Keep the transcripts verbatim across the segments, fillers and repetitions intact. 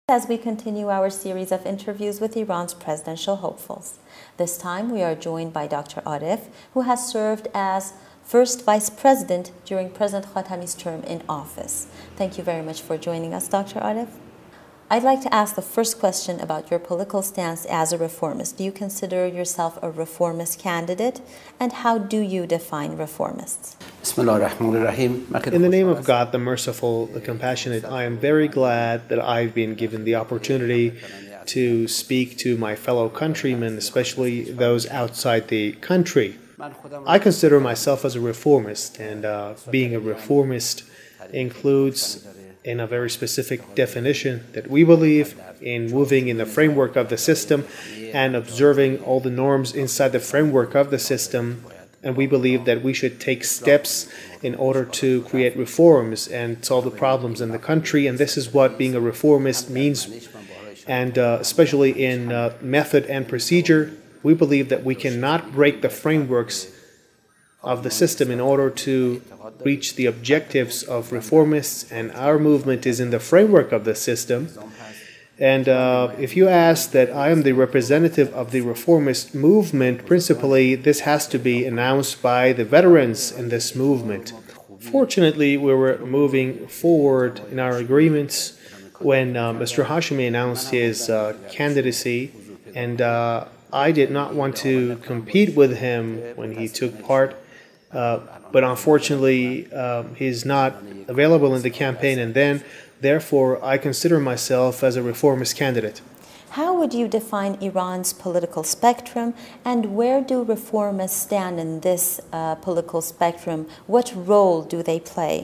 As we continue our series of interviews with Iran's presidential hopefuls. This time we are joined by Doctor Arif, who has served as first vice president during President Khatami's term in office. Thank you very much for joining us, Doctor Arif. I'd like to ask the first question about your political stance as a reformist. Do you consider yourself a reformist candidate, and how do you define reformists? In the name of God, the merciful, the compassionate, I am very glad that I've been given the opportunity to speak to my fellow countrymen, especially those outside the country. I consider myself as a reformist, and uh, being a reformist includes, in a very specific definition, that we believe in moving in the framework of the system and observing all the norms inside the framework of the system. And we believe that we should take steps in order to create reforms and solve the problems in the country. And this is what being a reformist means. And uh, especially in uh, method and procedure, we believe that we cannot break the frameworks of the system in order to reach the objectives of reformists, and our movement is in the framework of the system. And uh, if you ask that I am the representative of the reformist movement, principally this has to be announced by the veterans in this movement. Fortunately, we were moving forward in our agreements when uh, Mister Hashemi announced his uh, candidacy, and uh, I did not want to compete with him when he took part. Uh, but unfortunately, uh, he's not available in the campaign, and then, therefore, I consider myself as a reformist candidate. How would you define Iran's political spectrum, and where do reformists stand in this uh, political spectrum? What role do they play?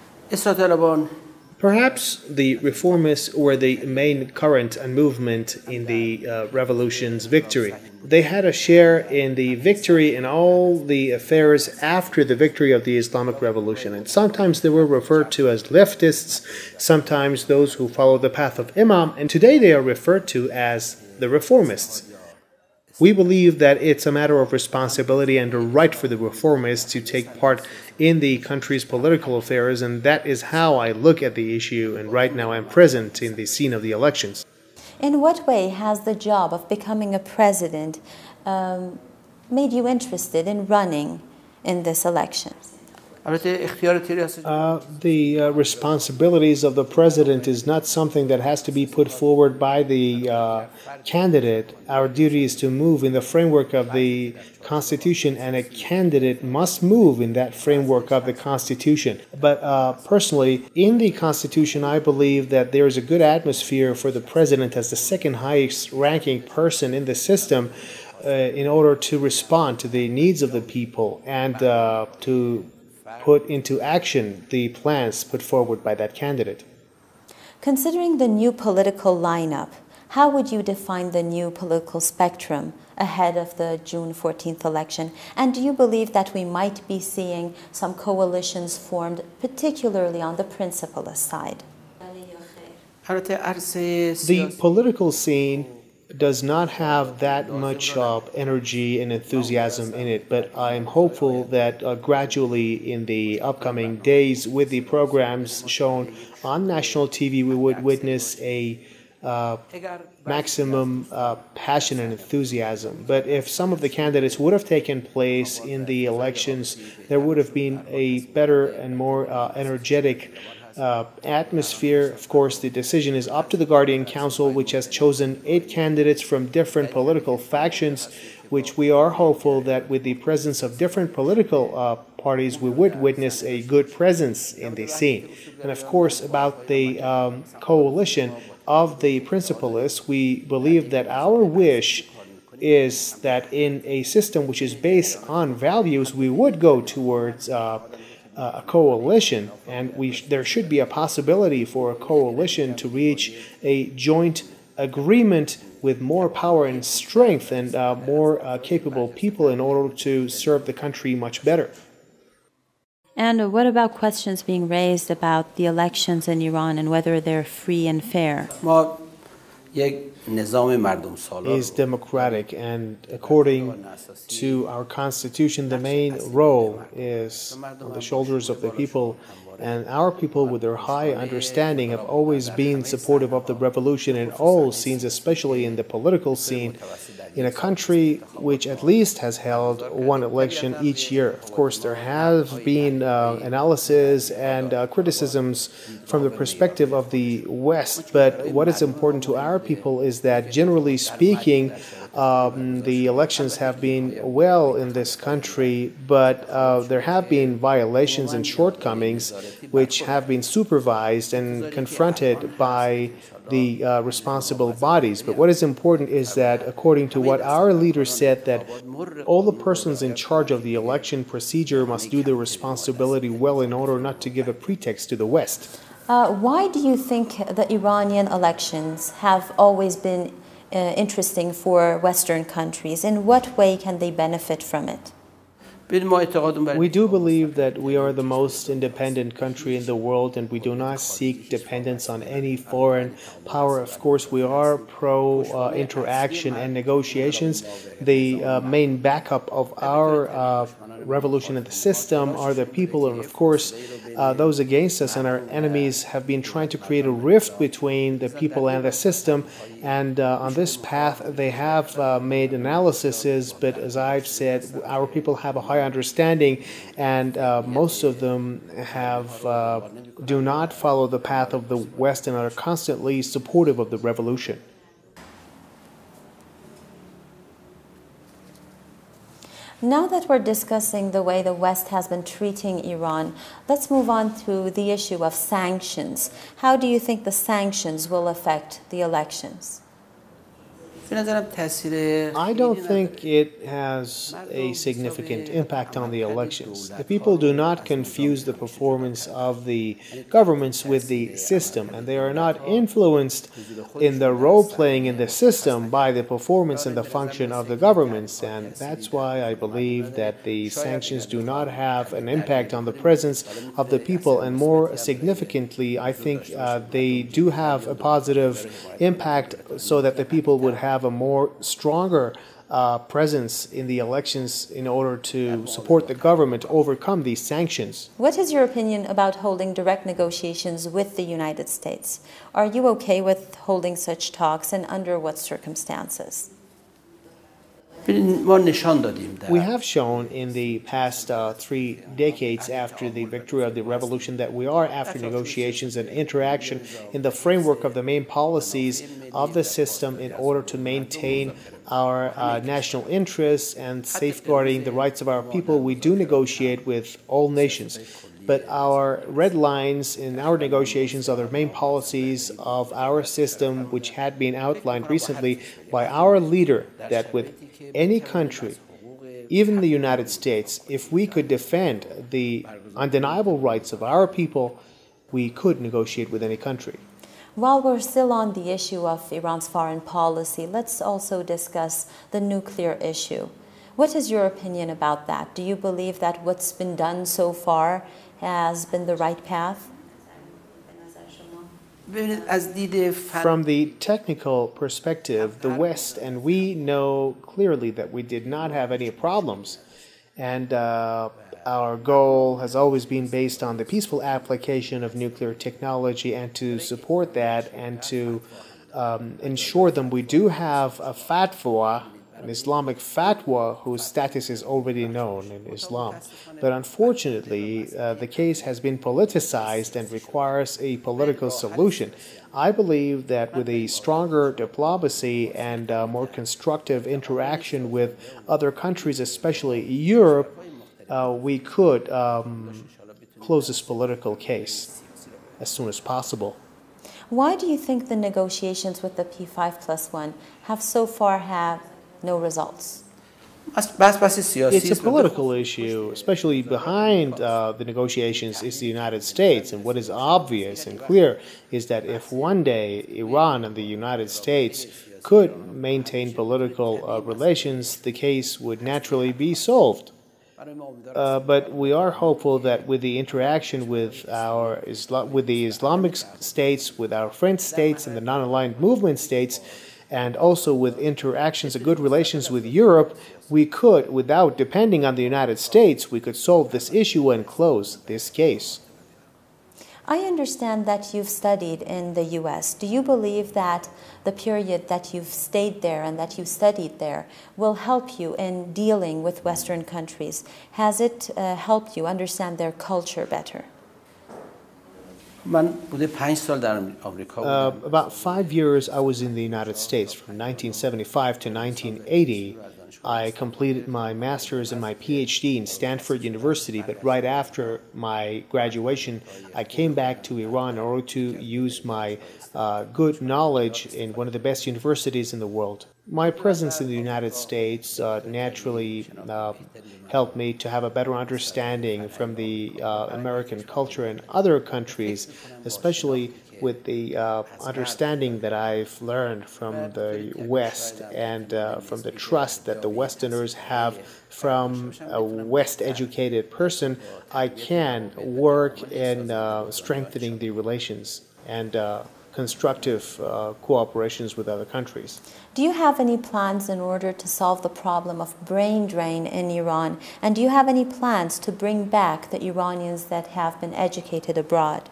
Perhaps the reformists were the main current and movement in the uh, revolution's victory. They had a share in the victory in all the affairs after the victory of the Islamic Revolution. And sometimes they were referred to as leftists, sometimes those who follow the path of Imam, and today they are referred to as the reformists. We believe that it's a matter of responsibility and a right for the reformists to take part in the country's political affairs, and that is how I look at the issue, and right now I'm present in the scene of the elections. In what way has the job of becoming a president um, made you interested in running in this election? Uh, the uh, responsibilities of the president is not something that has to be put forward by the uh, candidate. Our duty is to move in the framework of the Constitution, and a candidate must move in that framework of the Constitution. But uh, personally, in the Constitution, I believe that there is a good atmosphere for the president as the second highest ranking person in the system uh, in order to respond to the needs of the people and uh, to put into action the plans put forward by that candidate. Considering the new political lineup, how would you define the new political spectrum ahead of the June fourteenth election? And do you believe that we might be seeing some coalitions formed, particularly on the principalist side? The political scene does not have that much uh, energy and enthusiasm in it, but I'm hopeful that uh, gradually in the upcoming days, with the programs shown on national T V, we would witness a uh, maximum uh, passion and enthusiasm. But if some of the candidates would have taken place in the elections, there would have been a better and more uh, energetic Uh, atmosphere. Of course, the decision is up to the Guardian Council, which has chosen eight candidates from different political factions, which we are hopeful that with the presence of different political uh, parties, we would witness a good presence in the scene. And of course, about the um, coalition of the principalists, we believe that our wish is that in a system which is based on values, we would go towards uh, a coalition, and we sh there should be a possibility for a coalition to reach a joint agreement with more power and strength and uh, more uh, capable people in order to serve the country much better. And what about questions being raised about the elections in Iran and whether they're free and fair? is democratic, and according to our constitution, the main role is on the shoulders of the people. And our people, with their high understanding, have always been supportive of the revolution in all scenes, especially in the political scene, in a country which at least has held one election each year. Of course, there have been uh, analysis and uh, criticisms from the perspective of the West, but what is important to our people is that, generally speaking, Um, the elections have been well in this country, but uh, there have been violations and shortcomings which have been supervised and confronted by the uh, responsible bodies. But what is important is that, according to what our leader said, that all the persons in charge of the election procedure must do their responsibility well in order not to give a pretext to the West. Uh, why do you think the Iranian elections have always been Uh, interesting for Western countries? In what way can they benefit from it? We do believe that we are the most independent country in the world, and we do not seek dependence on any foreign power. Of course, we are pro-interaction uh, and negotiations. The uh, main backup of our uh, revolution in the system are the people, and of course, uh, those against us and our enemies have been trying to create a rift between the people and the system. And uh, on this path, they have uh, made analyses, but as I've said, our people have a high understanding, and uh, most of them have uh, do not follow the path of the West and are constantly supportive of the revolution. Now that we're discussing the way the West has been treating Iran, let's move on to the issue of sanctions. How do you think the sanctions will affect the elections? I don't think it has a significant impact on the elections. The people do not confuse the performance of the governments with the system, and they are not influenced in the role-playing in the system by the performance and the function of the governments. And that's why I believe that the sanctions do not have an impact on the presence of the people, and more significantly, I think uh, they do have a positive impact so that the people would have a more stronger uh, presence in the elections in order to support the government to overcome these sanctions. What is your opinion about holding direct negotiations with the United States? Are you okay with holding such talks, and under what circumstances? We have shown in the past uh, three decades after the victory of the revolution that we are after negotiations and interaction in the framework of the main policies of the system in order to maintain our uh, national interests and safeguarding the rights of our people. We do negotiate with all nations. But our red lines in our negotiations are the main policies of our system, which had been outlined recently by our leader, that with any country, even the United States, if we could defend the undeniable rights of our people, we could negotiate with any country. While we're still on the issue of Iran's foreign policy, let's also discuss the nuclear issue. What is your opinion about that? Do you believe that what's been done so far has been the right path? From the technical perspective, the West and we know clearly that we did not have any problems. And uh, our goal has always been based on the peaceful application of nuclear technology, and to support that and to um, ensure them, we do have a fatwa, an Islamic fatwa whose status is already known in Islam. But unfortunately, uh, the case has been politicized and requires a political solution. I believe that with a stronger diplomacy and uh, more constructive interaction with other countries, especially Europe, uh, we could um, close this political case as soon as possible. Why do you think the negotiations with the P five plus one have so far had no results? It's a political issue, especially behind uh, the negotiations is the United States. And what is obvious and clear is that if one day Iran and the United States could maintain political uh, relations, the case would naturally be solved. Uh, but we are hopeful that with the interaction with our Isla- with the Islamic states, with our friend states and the non-aligned movement states, and also with interactions and good relations with Europe, we could, without depending on the United States, we could solve this issue and close this case. I understand that you've studied in the U S. Do you believe that the period that you've stayed there and that you studied there will help you in dealing with Western countries? Has it uh, helped you understand their culture better? Uh, about five years I was in the United States, from nineteen seventy-five to nineteen eighty. I completed my master's and my PhD in Stanford University, but right after my graduation, I came back to Iran in order to use my uh, good knowledge in one of the best universities in the world. My presence in the United States uh, naturally uh, helped me to have a better understanding from the uh, American culture and other countries, especially with the uh, understanding that I've learned from the West and uh, from the trust that the Westerners have from a West-educated person. I can work in uh, strengthening the relations and uh, constructive uh, cooperations with other countries. Do you have any plans in order to solve the problem of brain drain in Iran? And do you have any plans to bring back the Iranians that have been educated abroad?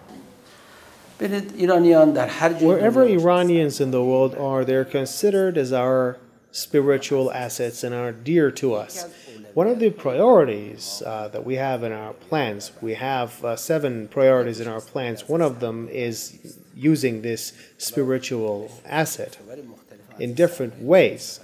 Wherever Iranians in the world are, they're considered as our spiritual assets and are dear to us. One of the priorities uh, that we have in our plans, we have uh, seven priorities in our plans. One of them is using this spiritual asset in different ways.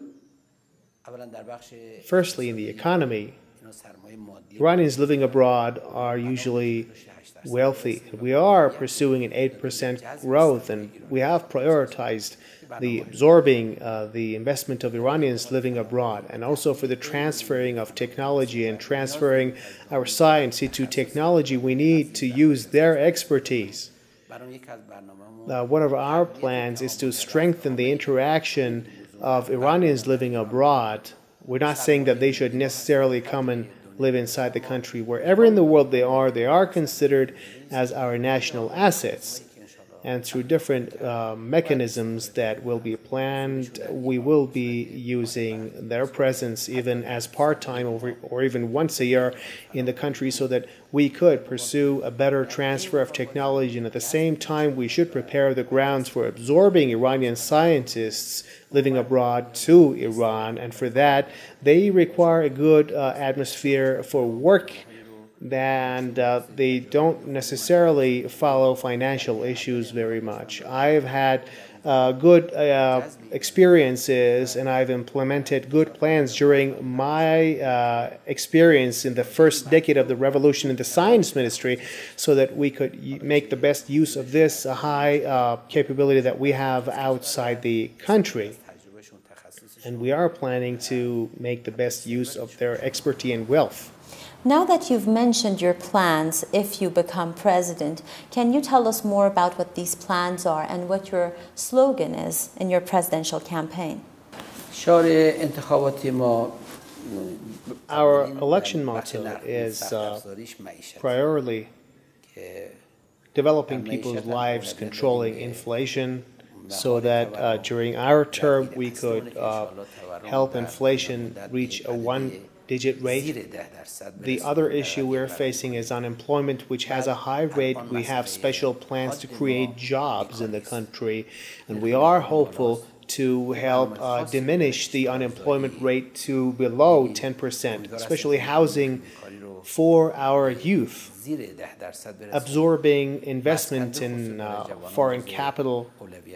Firstly, in the economy, Iranians living abroad are usually wealthy. We are pursuing an eight percent growth, and we have prioritized the absorbing uh, the investment of Iranians living abroad, and also for the transferring of technology and transferring our science into technology. We need to use their expertise. Uh, one of our plans is to strengthen the interaction of Iranians living abroad. We're not saying that they should necessarily come and live inside the country. Wherever in the world they are, they are considered as our national assets. And through different uh, mechanisms that will be planned, we will be using their presence even as part-time or, or even once a year in the country so that we could pursue a better transfer of technology. And at the same time, we should prepare the grounds for absorbing Iranian scientists living abroad to Iran. And for that, they require a good uh, atmosphere for work, and uh, they don't necessarily follow financial issues very much. I've had uh, good uh, experiences, and I've implemented good plans during my uh, experience in the first decade of the revolution in the science ministry, so that we could make the best use of this uh, high uh, capability that we have outside the country. And we are planning to make the best use of their expertise and wealth. Now that you've mentioned your plans if you become president, can you tell us more about what these plans are and what your slogan is in your presidential campaign? Our election motto is uh, priority developing people's lives, controlling inflation, so that uh, during our term we could uh, help inflation reach a one digit rate. The other issue we're facing is unemployment, which has a high rate. We have special plans to create jobs in the country, and we are hopeful to help uh, diminish the unemployment rate to below ten percent, especially housing for our youth, absorbing investment in uh, foreign capital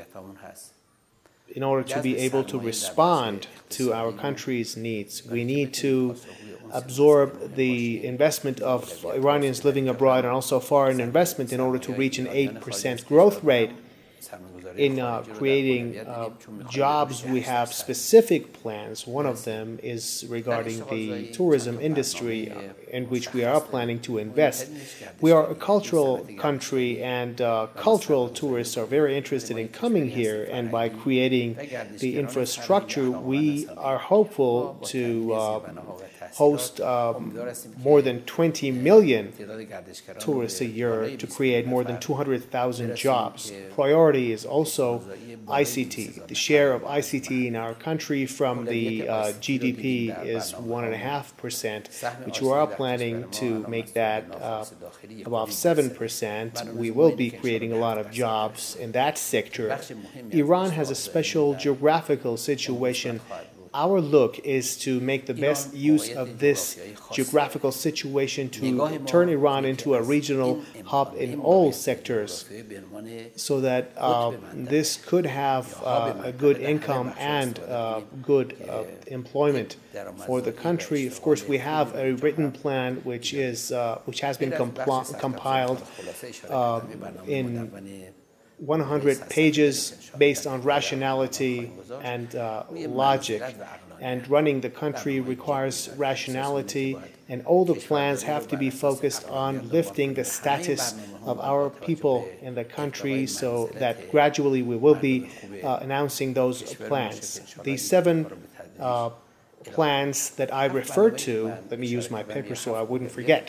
in order to be able to respond to our country's needs. We need to absorb the investment of Iranians living abroad and also foreign investment in order to reach an eight percent growth rate. In uh, creating uh, jobs, we have specific plans. One of them is regarding the tourism industry, uh, in which we are planning to invest. We are a cultural country, and uh, cultural tourists are very interested in coming here, and by creating the infrastructure, we are hopeful to uh, host um, more than twenty million tourists a year to create more than two hundred thousand jobs. Priority is also I C T. The share of I C T in our country from the uh, G D P is one and a half percent, which we are planning to make that uh, above seven percent. We will be creating a lot of jobs in that sector. Iran has a special geographical situation. Our look is to make the best use of this geographical situation to turn Iran into a regional hub in all sectors, so that uh, this could have uh, a good income and uh, good uh, employment for the country. Of course, we have a written plan which is uh, which has been compiled uh, in one hundred pages based on rationality and uh, logic. And running the country requires rationality, and all the plans have to be focused on lifting the status of our people in the country, so that gradually we will be uh, announcing those plans. The seven uh, plans that I referred to, let me use my paper so I wouldn't forget.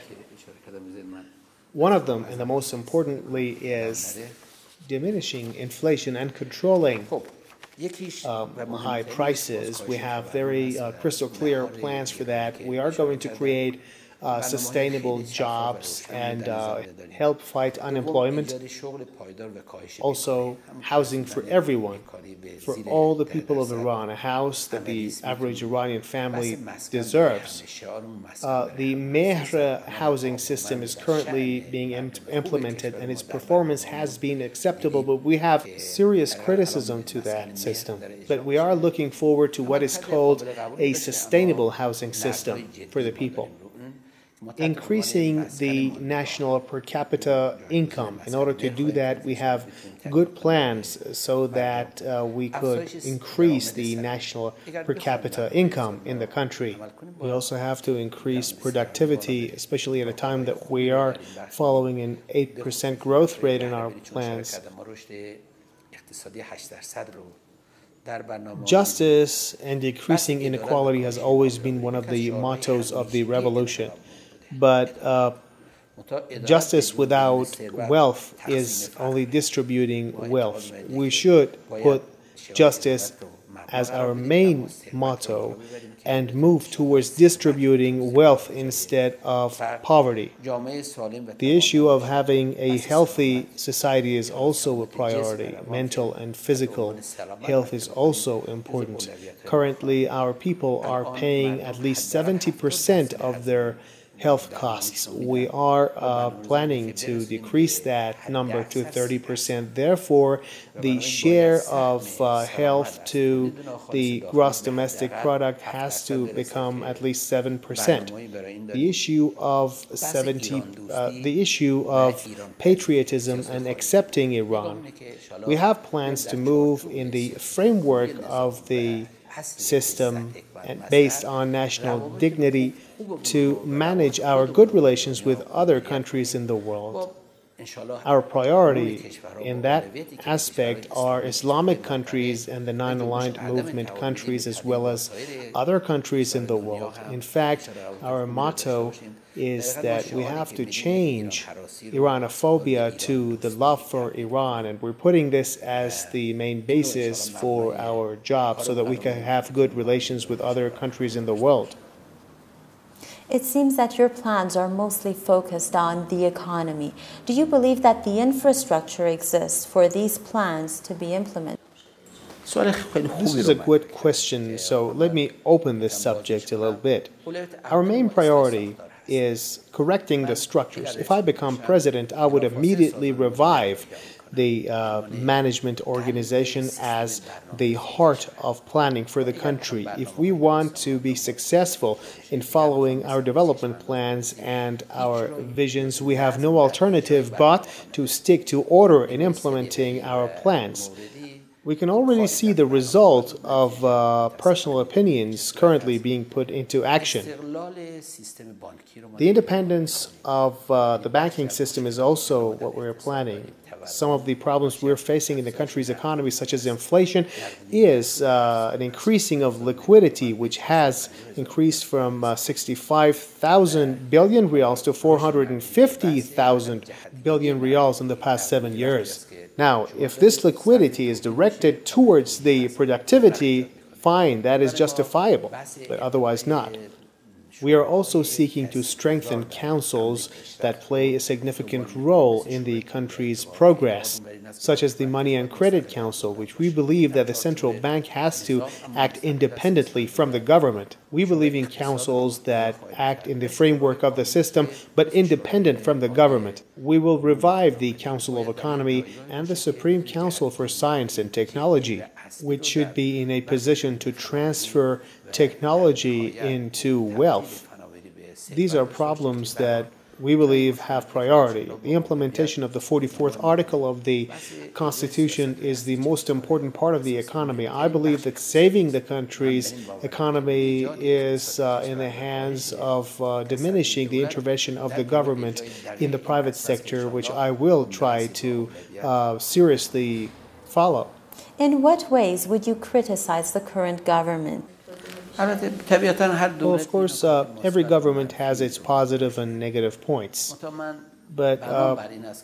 One of them, and the most importantly, is diminishing inflation and controlling um, high prices. We have very uh, crystal clear plans for that. We are going to create uh, sustainable jobs and uh, help fight unemployment. Also, housing for everyone, for all the people of Iran, a house that the average Iranian family deserves. Uh, the Mehr housing system is currently being im implemented, and its performance has been acceptable, but we have serious criticism to that system. But we are looking forward to what is called a sustainable housing system for the people. Increasing the national per capita income. In order to do that, we have good plans so that uh, we could increase the national per capita income in the country. We also have to increase productivity, especially at a time that we are following an eight percent growth rate in our plans. Justice and decreasing inequality has always been one of the mottos of the revolution. But uh, justice without wealth is only distributing wealth. We should put justice as our main motto and move towards distributing wealth instead of poverty. The issue of having a healthy society is also a priority. Mental and physical health is also important. Currently, our people are paying at least seventy percent of their health costs. We are uh, planning to decrease that number to thirty percent. Therefore, the share of uh, health to the gross domestic product has to become at least seven percent. The issue of seventy, uh, the issue of patriotism and accepting Iran. We have plans to move in the framework of the system and based on national dignity to manage our good relations with other countries in the world. Our priority in that aspect are Islamic countries and the non-aligned movement countries, as well as other countries in the world. In fact, our motto is that we have to change Iranophobia to the love for Iran, and we're putting this as the main basis for our job so that we can have good relations with other countries in the world. It seems that your plans are mostly focused on the economy. Do you believe that the infrastructure exists for these plans to be implemented? This is a good question, so let me open this subject a little bit. Our main priority is correcting the structures. If I become president, I would immediately revive the uh, management organization as the heart of planning for the country. If we want to be successful in following our development plans and our visions, we have no alternative but to stick to order in implementing our plans. We can already see the result of uh, personal opinions currently being put into action. The independence of uh, the banking system is also what we're planning. some of the problems we're facing in the country's economy, such as inflation, is uh, an increasing of liquidity, which has increased from uh, sixty-five thousand billion reals to four hundred fifty thousand billion reals in the past seven years. Now, if this liquidity is directed towards the productivity, fine, that is justifiable, but otherwise not. We are also seeking to strengthen councils that play a significant role in the country's progress, such as the Money and Credit Council, which we believe that the central bank has to act independently from the government. We believe in councils that act in the framework of the system, but independent from the government. We will revive the Council of Economy and the Supreme Council for Science and Technology, which should be in a position to transfer technology into wealth. These are problems that we believe have priority. The implementation of the forty-fourth article of the Constitution is the most important part of the economy. I believe that saving the country's economy is uh, in the hands of uh, diminishing the intervention of the government in the private sector, which I will try to uh, seriously follow. In what ways would you criticize the current government? Well, of course, uh, every government has its positive and negative points. But uh,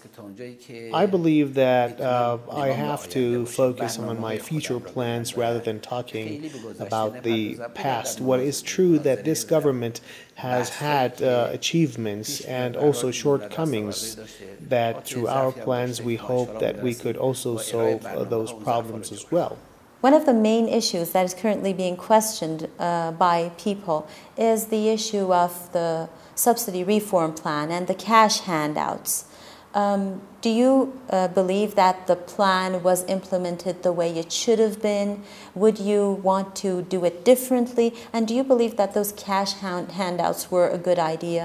I believe that uh, I have to focus on my future plans rather than talking about the past. What is true that this government has had uh, achievements and also shortcomings that through our plans we hope that we could also solve uh, those problems as well. One of the main issues that is currently being questioned uh, by people is the issue of the subsidy reform plan and the cash handouts. Um, do you uh, believe that the plan was implemented the way it should have been? Would you want to do it differently? And do you believe that those cash hand handouts were a good idea?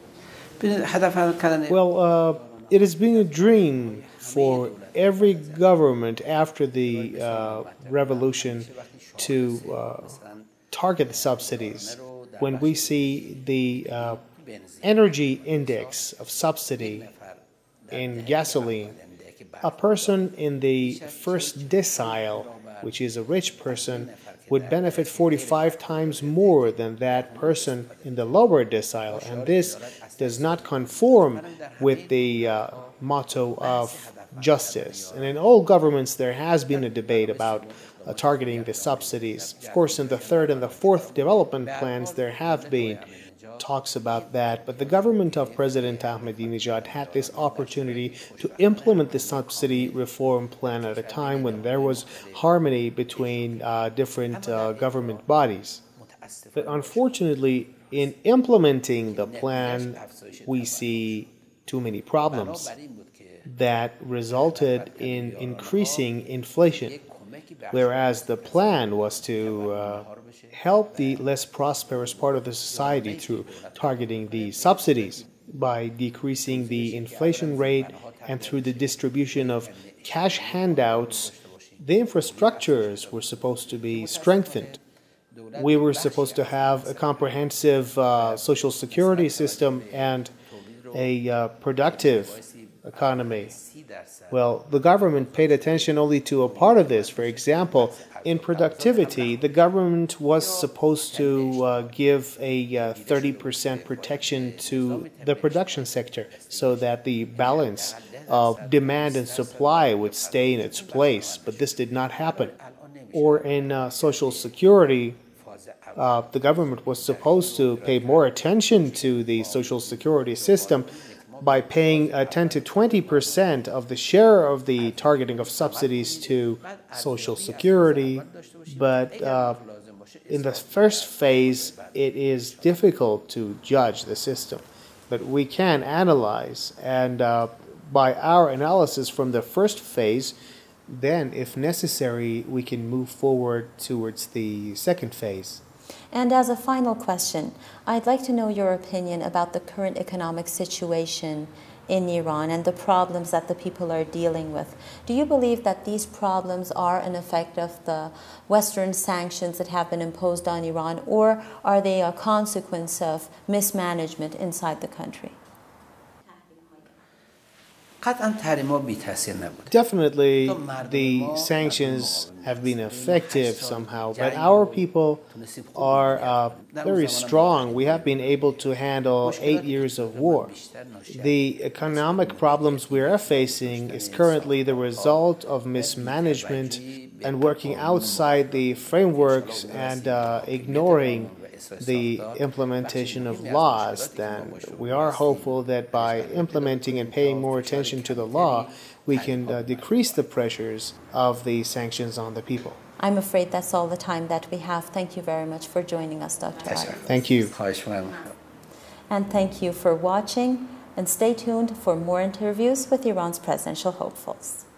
Well, uh, it has been a dream for every government after the uh, revolution to uh, target the subsidies. When we see the uh, energy index of subsidy in gasoline, a person in the first decile, which is a rich person, would benefit forty-five times more than that person in the lower decile, and this does not conform with the uh, motto of justice. And in all governments there has been a debate about uh, targeting the subsidies. Of course, in the third and the fourth development plans there have been talks about that, but the government of President Ahmadinejad had this opportunity to implement the subsidy reform plan at a time when there was harmony between uh, different uh, government bodies. But unfortunately, in implementing the plan, we see too many problems that resulted in increasing inflation, whereas the plan was to uh, help the less prosperous part of the society through targeting the subsidies by decreasing the inflation rate and through the distribution of cash handouts. The infrastructures were supposed to be strengthened. We were supposed to have a comprehensive uh, social security system and a uh, productive economy. Well, the government paid attention only to a part of this. For example, in productivity, the government was supposed to uh, give a uh, thirty percent protection to the production sector so that the balance of demand and supply would stay in its place, but this did not happen. Or in uh, Social Security, uh, the government was supposed to pay more attention to the Social Security system by paying uh, ten to twenty percent of the share of the targeting of subsidies to Social Security. But uh, in the first phase, it is difficult to judge the system. But we can analyze, and uh, by our analysis from the first phase, then, if necessary, we can move forward towards the second phase. And as a final question, I'd like to know your opinion about the current economic situation in Iran and the problems that the people are dealing with. Do you believe that these problems are an effect of the Western sanctions that have been imposed on Iran, or are they a consequence of mismanagement inside the country? Definitely, the sanctions have been effective somehow, but our people are uh, very strong. We have been able to handle eight years of war. The economic problems we are facing is currently the result of mismanagement and working outside the frameworks and uh, ignoring the implementation of laws. Then we are hopeful that by implementing and paying more attention to the law, we can uh, decrease the pressures of the sanctions on the people. I'm afraid that's all the time that we have. Thank you very much for joining us, Doctor Yes, Arif. thank you. And thank you for watching, and stay tuned for more interviews with Iran's presidential hopefuls.